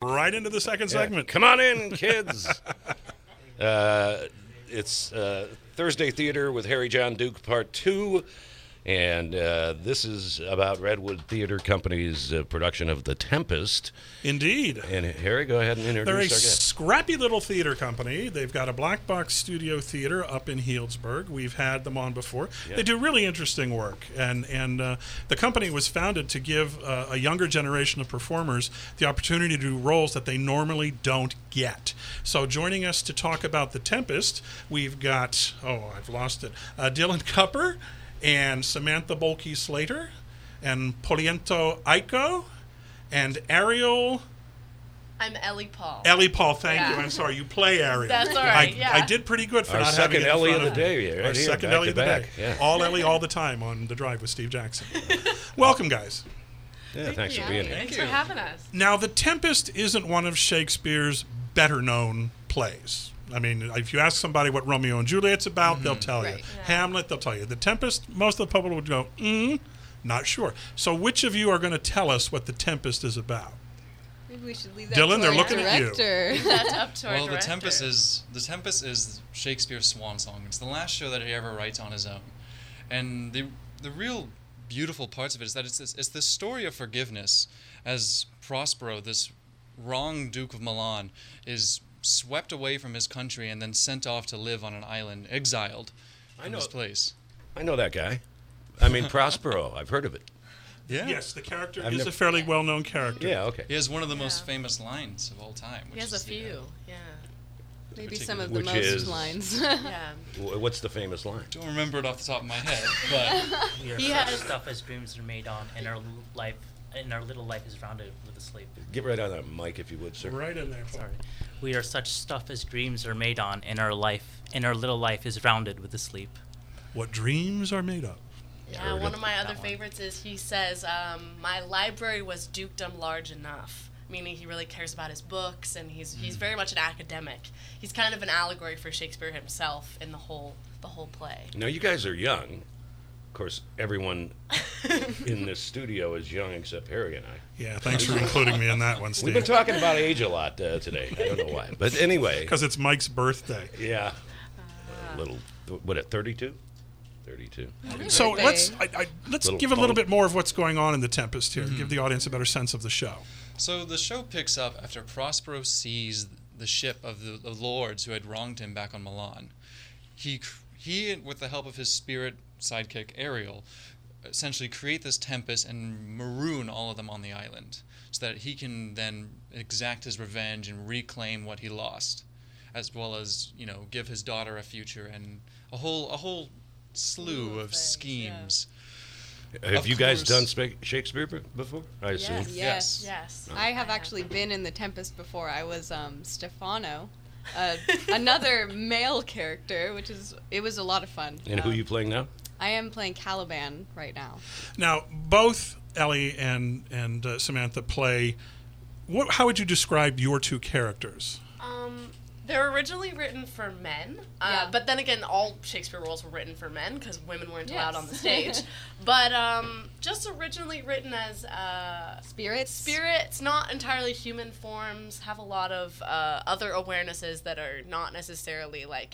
right into the second segment. Come on in, kids. It's Thursday Theater with Harry John Duke, Part 2. And this is about Redwood Theater Company's production of The Tempest. Indeed. And Harry, go ahead and introduce They're our a guest. scrappy little theater company. They've got a black box studio theater up in Healdsburg. We've had them on before. Yeah. They do really interesting work. And the company was founded to give a younger generation of performers the opportunity to do roles that they normally don't get. So joining us to talk about The Tempest, we've got, I've lost it, Dylan Cupper and Samantha Bolke Slater and Poliento Aiko and Ariel. I'm Ellie Paul. Ellie Paul, thank Yeah. you. I'm sorry, you play Ariel. That's all right, yeah. I did pretty good for Our not having second it in Ellie front of the day, right Our here, second back Ellie to of the back, day. yeah. All Ellie all the time on The Drive with Steve Jackson. Welcome, guys. Yeah, thanks for being here. Thanks for having us. Now, The Tempest isn't one of Shakespeare's better-known plays. I mean, if you ask somebody what Romeo and Juliet's about, they'll tell you. Right. Yeah. Hamlet, they'll tell you. The Tempest, most of the public would go, not sure. So which of you are going to tell us what The Tempest is about? Maybe we should leave that Dylan, to they're our looking at you. director. That's up to our Well, director. The Tempest is Shakespeare's swan song. It's the last show that he ever writes on his own, and the real beautiful parts of it is that it's the story of forgiveness, as Prospero, this wrong Duke of Milan, is swept away from his country and then sent off to live on an island, exiled from his place. I know that guy. I mean, Prospero. I've heard of it. Yeah. Yes, the character I've is never- a fairly well-known character. Yeah, okay. He has one of the most famous lines of all time. He which has a is the, few, yeah. Maybe some of the Which most is- lines. Yeah. What's the famous line? Don't remember it off the top of my head, but We are He such has- stuff as dreams are made on, and our life, and our little life is rounded with a sleep. Get right on that mic, if you would, sir. Right in there. Paul. Sorry. We are such stuff as dreams are made on, and our little life is rounded with a sleep. What dreams are made of. Yeah, Heard one it. of my other That one. favorites is he says, my library was dukedom large enough, meaning he really cares about his books, and he's very much an academic. He's kind of an allegory for Shakespeare himself in the whole play. Now, you guys are young. Of course, everyone in this studio is young except Harry and I. Yeah, thanks for including me in that one, We've been Steve. talking about age a lot today. I don't know why. But anyway. Because it's Mike's birthday. Yeah. A little, what, at 32? 32. So Birthday. let's Little give a little punk. bit more of what's going on in The Tempest here. Give the audience a better sense of the show. So the show picks up after Prospero sees the ship of the lords who had wronged him back on Milan. He, with the help of his spirit sidekick Ariel, essentially create this tempest and maroon all of them on the island, so that he can then exact his revenge and reclaim what he lost, as well as give his daughter a future and a whole slew of things, schemes. Have Of you guys course. done Shakespeare before? I assume. Yes. Yes. I have actually been in The Tempest before. I was Stefano, another male character, it was a lot of fun. And who are you playing now? I am playing Caliban right now. Now, both Ellie and Samantha play. How would you describe your two characters? They're originally written for men, Yeah. but then again, all Shakespeare roles were written for men because women weren't allowed Yes. on the stage. But just originally written as spirits, not entirely human forms, have a lot of other awarenesses that are not necessarily like,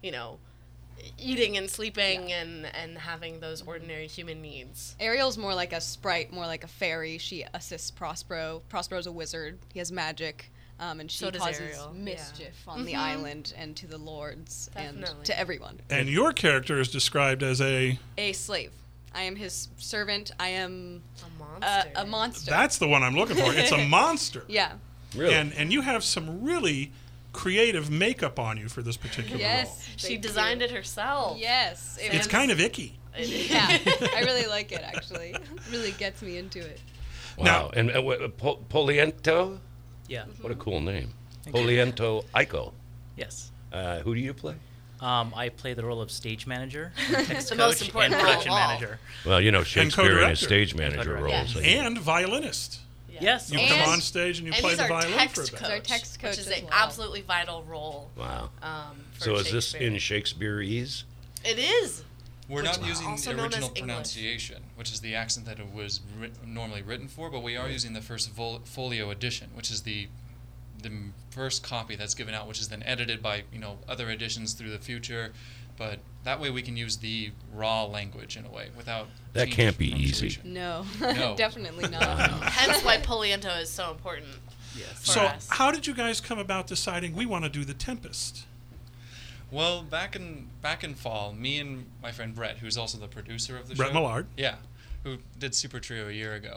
eating and sleeping and having those ordinary human needs. Ariel's more like a sprite, more like a fairy. She assists Prospero. Prospero's a wizard. He has magic. And she So does causes Ariel, mischief on the island and to the lords and Definitely. to everyone. And your character is described as a. A slave. I am his servant. I am A monster. a monster. That's the one I'm looking for. It's a monster. Yeah. Really? And you have some really creative makeup on you for this particular role. Yes. She thank designed you. it herself. Yes. It's kind of icky. Yeah. I really like it, actually. It really gets me into it. Wow. Now- And Poliento? Yeah. What a cool name. Poliento Aiko. Yes. Who do you play? I play the role of stage manager, text The most coach, and important role of production all. manager. Well, Shakespeare and his co-director. stage manager Co-director. roles. Yes. And violinist. Yes. You And- come on stage and you And play he's the our violin for a text bit. coach, Our text coach which is as an well. absolutely vital role. Wow. For So is this Shakespeare. in Shakespeareese? It is. We're not Which using also the known as original English. pronunciation, which is the accent that it was normally written for, but we are using the first folio edition, which is the first copy that's given out, which is then edited by other editions through the future. But that way we can use the raw language in a way without. That can't be easy. punctuation. No, No. definitely not. Hence why Poliento is so important. Yes. For So, us. how did you guys come about deciding we want to do the Tempest? Well, back in fall, me and my friend Brett, who's also the producer of the Brett show, Millard. yeah, who did Super Trio a year ago.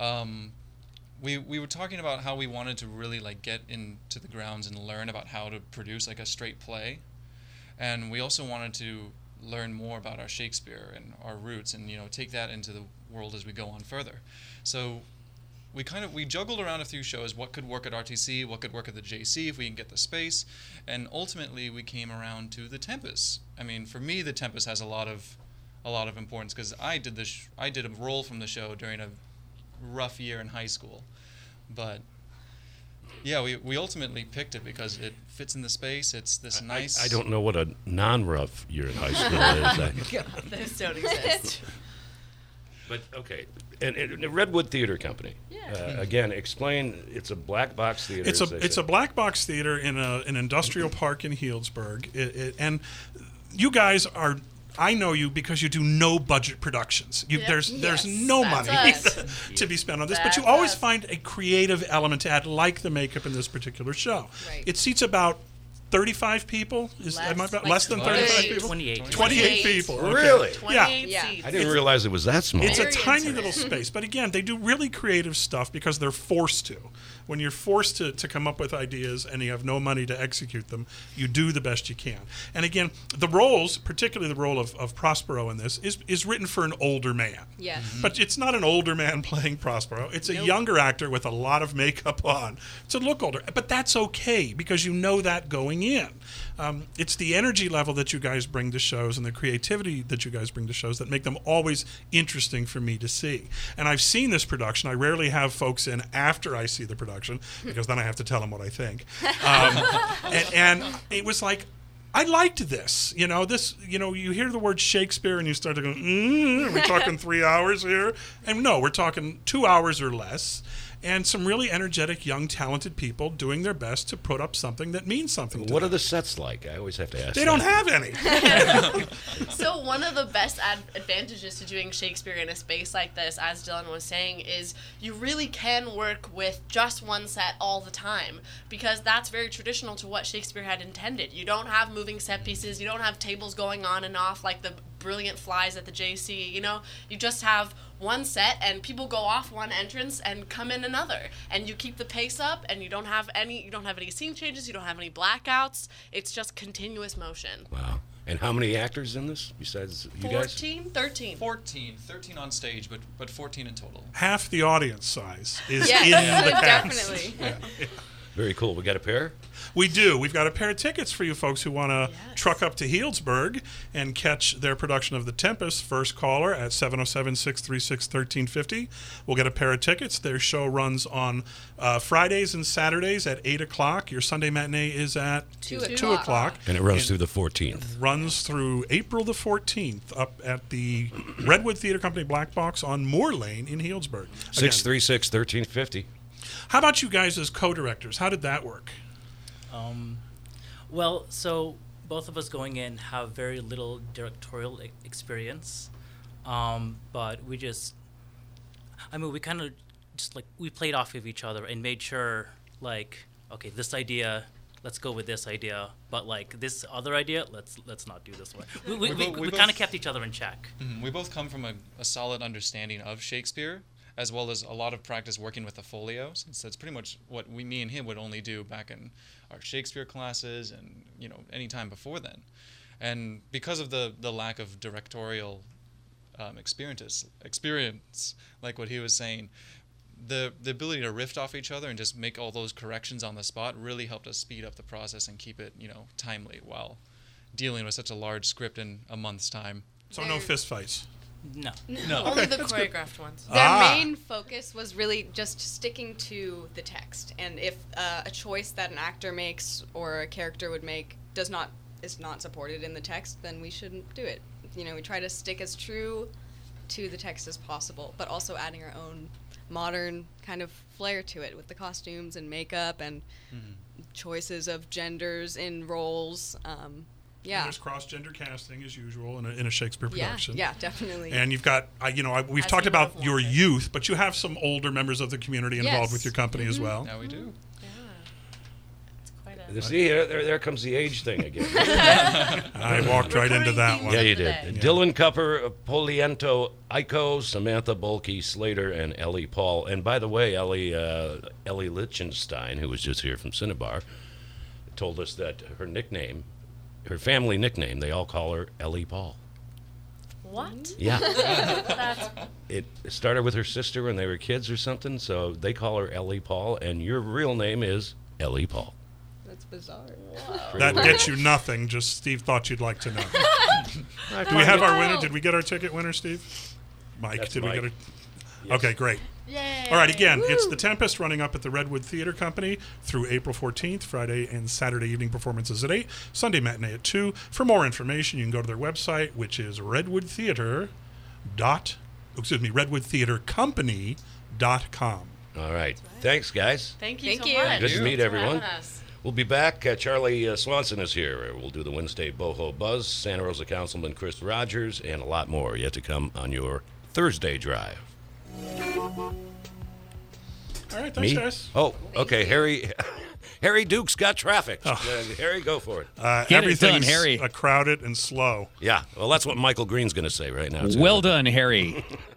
We were talking about how we wanted to really get into the grounds and learn about how to produce a straight play, and we also wanted to learn more about our Shakespeare and our roots, and take that into the world as we go on further. So we juggled around a few shows, what could work at RTC, what could work at the JC if we can get the space, and ultimately we came around to the Tempest. I mean, for me, the Tempest has a lot of importance because I did a role from the show during a rough year in high school, but yeah, we ultimately picked it because it fits in the space. It's this nice. I don't know what a non-rough year in high school is. Those don't exist. But okay, and the Redwood Theater Company. Yeah. Again, explain. It's a black box theater. It's a black box theater in an industrial park in Healdsburg, and you guys are. I know you because you do no budget productions. Yep. There's Yes, no that's money us. to be spent on this, but you That's always us. find a creative element to add, like the makeup in this particular show. Right. It seats about 35 people. Less than 35 people? 28. 28 people. Okay. Really? 28 Yeah. seats. I didn't realize it was that small. It's a Very tiny intimate. little space, but again, they do really creative stuff because they're forced to. When you're forced to come up with ideas and you have no money to execute them, you do the best you can. And again, the roles, particularly the role of Prospero in this, is written for an older man. Yes. But it's not an older man playing Prospero. It's a younger actor with a lot of makeup on to look older. But that's okay because you know that going in. It's the energy level that you guys bring to shows and the creativity that you guys bring to shows that make them always interesting for me to see. And I've seen this production. I rarely have folks in after I see the production because then I have to tell them what I think. And it was like, I liked this. You hear the word Shakespeare and you start to go, are we talking 3 hours here? And no, we're talking 2 hours or less. And some really energetic, young, talented people doing their best to put up something that means something to What them. are the sets like? I always have to ask. They don't have any. So one of the best advantages to doing Shakespeare in a space like this, as Dylan was saying, is you really can work with just one set all the time because that's very traditional to what Shakespeare had intended. You don't have moving set pieces. You don't have tables going on and off like the brilliant flies at the JC. You just have one set and people go off one entrance and come in another, and you keep the pace up, and you don't have any scene changes, you don't have any blackouts. It's just continuous motion. Wow. And how many actors in this besides you guys? 13 13 on stage, but 14 in total. Half the audience size is Yes, in the cast. definitely. Very cool. We got a pair? We do. We've got a pair of tickets for you folks who want to Yes. truck up to Healdsburg and catch their production of The Tempest. First caller at 707-636-1350. We'll get a pair of tickets. Their show runs on Fridays and Saturdays at 8 o'clock. Your Sunday matinee is at 2 2 o'clock. And it runs through the 14th. Runs through April the 14th up at the Redwood Theater Company Black Box on Moore Lane in Healdsburg. Again, 636-1350. how about you guys as co-directors? How did that work? Well, so both of us going in have very little directorial experience, but we kind of just we played off of each other and made sure okay, this idea, let's go with this idea, but this other idea, let's not do this one. We both- kind of kept each other in check. We both come from a solid understanding of Shakespeare, as well as a lot of practice working with the folio, since that's pretty much what me and him would only do back in our Shakespeare classes and any time before then. And because of the lack of directorial experience, like what he was saying, the ability to riff off each other and just make all those corrections on the spot really helped us speed up the process and keep it timely while dealing with such a large script in a month's time. So no fist fights. No. Only the choreographed ones. Their main focus was really just sticking to the text, and if a choice that an actor makes or a character would make is not supported in the text, then we shouldn't do it. We try to stick as true to the text as possible, but also adding our own modern kind of flair to it with the costumes and makeup and choices of genders in roles. Yeah. There's cross-gender casting as usual in a Shakespeare production. Yeah, definitely. And you've got, we've As talked we about both your wanted. youth, but you have some older members of the community involved Yes. with your company as well. Now we do. Yeah. It's quite a. See, there comes the age thing again. I walked right into that Recurring one. Yeah, you Today. did. Dylan Cupper, Poliento Aiko, Samantha Bulkey Slater, and Ellie Paul. And by the way, Ellie Lichtenstein, who was just here from Cinnabar, told us that her family nickname, they all call her Ellie Paul. What? Yeah. That's It started with her sister when they were kids or something, so they call her Ellie Paul, and your real name is Ellie Paul. That's bizarre. That gets you nothing, just Steve thought you'd like to know. Do we have our winner? Did we get our ticket winner, Steve? Mike, That's did we Mike. get it? Okay, great. yay. All right, again, it's The Tempest running up at the Redwood Theater Company through April 14th, Friday and Saturday evening performances at 8, Sunday matinee at 2. For more information, you can go to their website, which is redwoodtheatercompany.com. All right. Thanks, guys. Thank you Thank so you. much. Good to meet for everyone. having us. We'll be back. Charlie Swanson is here. We'll do the Wednesday Boho Buzz, Santa Rosa Councilman Chris Rogers, and a lot more yet to come on your Thursday drive. All right, thanks, guys. Oh, okay. Harry Duke's got traffic. Harry, go for it. Get it Everything's done, Harry. crowded and slow. Yeah. Well, that's what Michael Green's going to say right now. It's Well done, Harry.